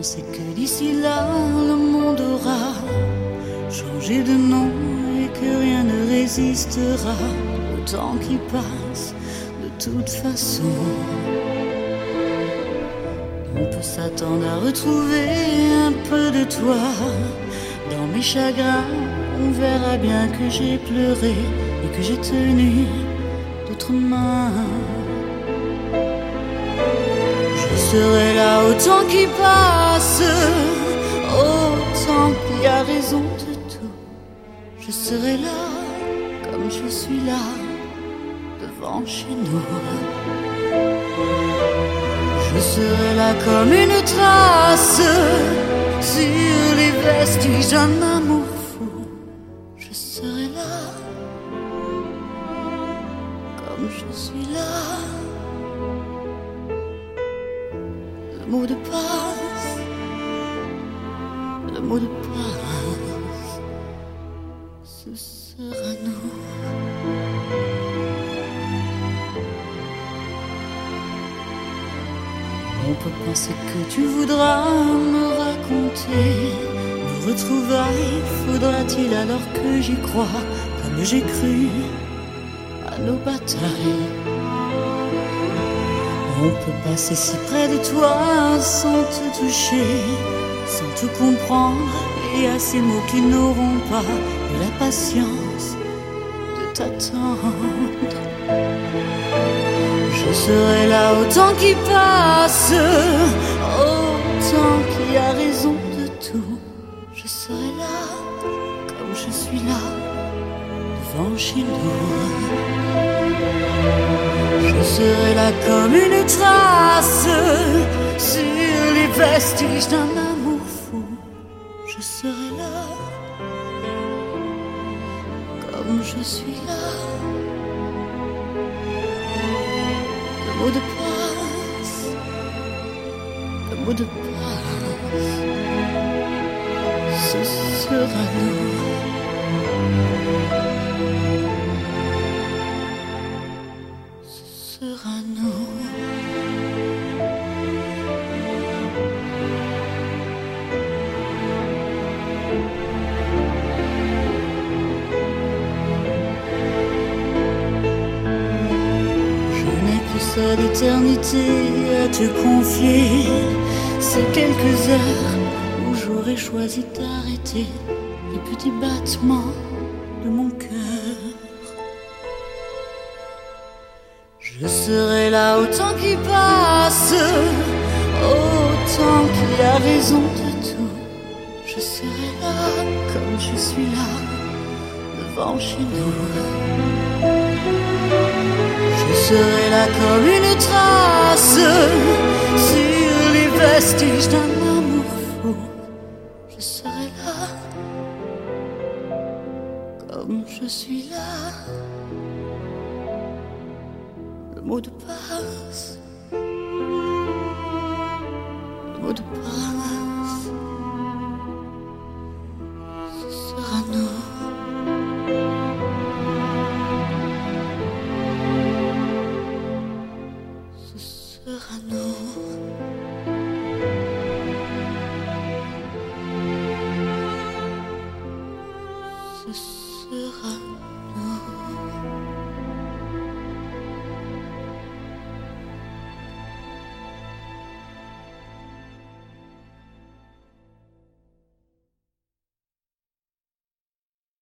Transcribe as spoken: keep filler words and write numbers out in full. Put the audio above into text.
penser que d'ici là, le monde aura changé de nom et que rien ne résistera au temps qui passe. De toute façon, on peut s'attendre à retrouver un peu de toi. Dans mes chagrins, on verra bien que j'ai pleuré et que j'ai tenu d'autres mains. Je serai là au temps qui passe, autant qu'il y a raison de tout. Je serai là comme je suis là, devant chez nous. Je serai là comme une trace sur les vestiges d'un amour fou. Je serai là comme je suis là. Le mot de passe, le mot de passe, ce sera nous. On peut penser que tu voudras me raconter nos retrouvailles. Faudra-t-il alors que j'y croie, comme j'ai cru à nos batailles? On peut passer si près de toi sans te toucher, sans tout comprendre, et à ces mots qui n'auront pas de la patience de t'attendre. Je serai là autant qui passe, autant qu'il y a raison de tout. Je serai là comme je suis là, devant chez nous. Je serai là comme une trace sur les vestiges d'un amour fou. Je serai là comme je suis là. Le mot de passe, le mot de passe, ce sera nous. Ce sera nous. Cette éternité à te confier, ces quelques heures où j'aurais choisi d'arrêter les petits battements de mon cœur. Je serai là autant qu'il passe, autant qu'il y a raison de tout. Je serai là comme je suis là, devant chez nous. Je serai là comme une trace sur les vestiges d'un amour fou. Je serai là comme je suis là. Le mot de passe,